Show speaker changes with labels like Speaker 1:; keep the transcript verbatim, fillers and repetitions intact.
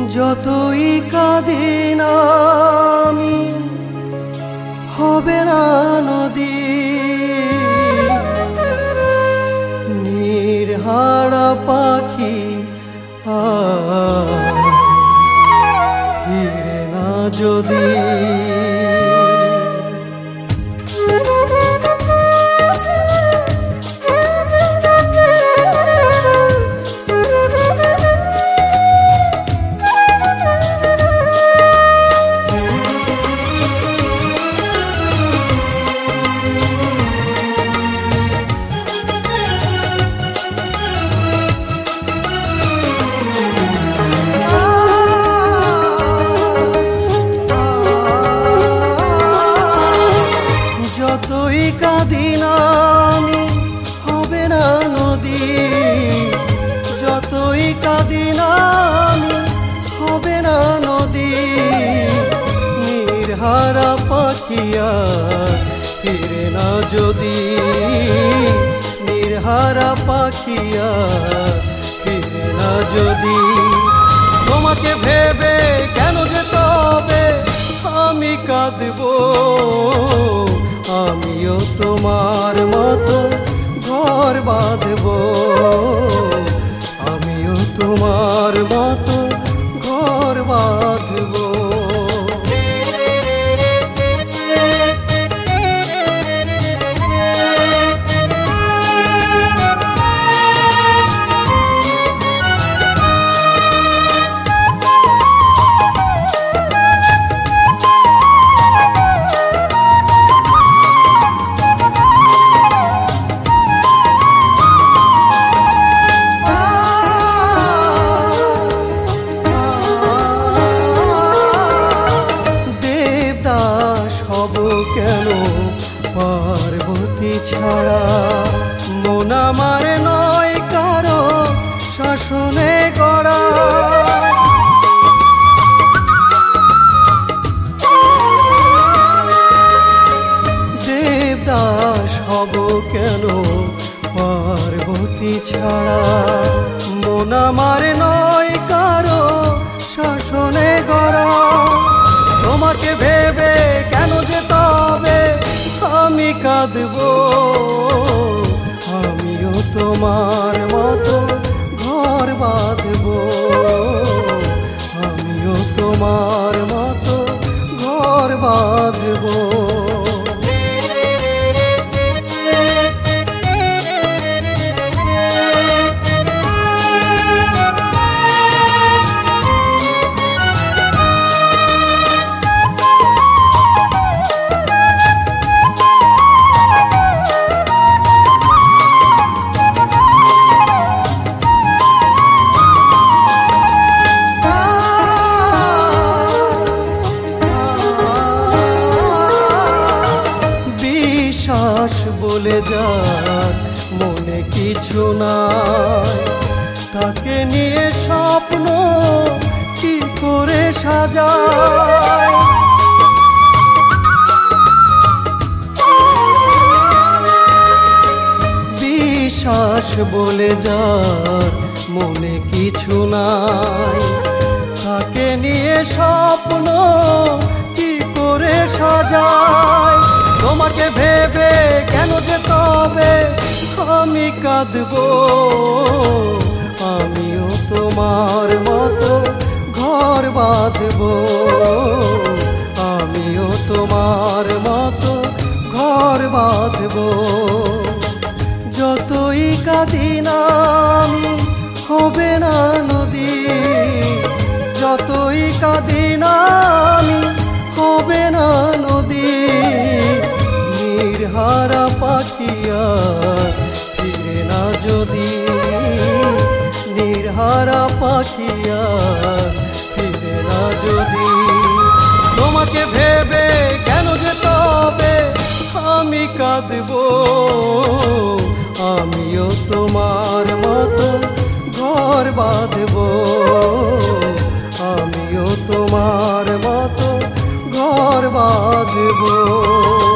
Speaker 1: যতই কাঁদি না আমি হবে না নদী, নির্হারা পাখি আর ফিরে না যদি। যতই কাঁদি না আমি হবে না নদী, যতই কাঁদি না আমি হবে না নদী, নির্হারা পাখি আর ফিরে না যদি, নির্হারা পাখি আর ফিরে না যদি। তোমাকে ভেবে কেন যে তবে আমি কাঁদবো, আমিও তোমার মতো ঘর বাঁধবো, আমিও তোমার মতো ঘর বাঁধবো। কেন পার্বতী ছাড়া মন আমার নয় কারো শাসনে গড়া, দেবদাস হব কেন পার্বতী ছাড়া মন আমার নয় কারো শাসনে গড়া। তোমাকে ভেবে কেন যে তবে আমি কাঁদবো, আমিও তোমার মতো ঘর বাঁধবো, আমিও তোমার মতো ঘর বাঁধবো। বলে যার মনে কিছু নাই, তাকে নিয়ে স্বপ্ন কি করে সাজায়, বিশ্বাস বলে যার মনে কিছু নাই, তাকে নিয়ে স্বপ্ন কি করে সাজায়। তোমাকে ভেবে কেন যে তবে আমি কাঁদবো, আমিও তোমার মতো ঘর বাঁধবো, আমিও তোমার মতো ঘর বাঁধবো। যতই কাঁদি না আমি হবে না নদী, যতই কাঁদি না আমি হবে না নদী, নির্হারা পাখি আর ফিরে না যদি, নির্হারা পাখি আর ফিরে না যদি। তোমাকে ভেবে কেন যে তবে আমি কাঁদবো, আমিও তোমার মতো ঘর বাঁধবো, আমিও তোমার মতো ঘর বাঁধবো।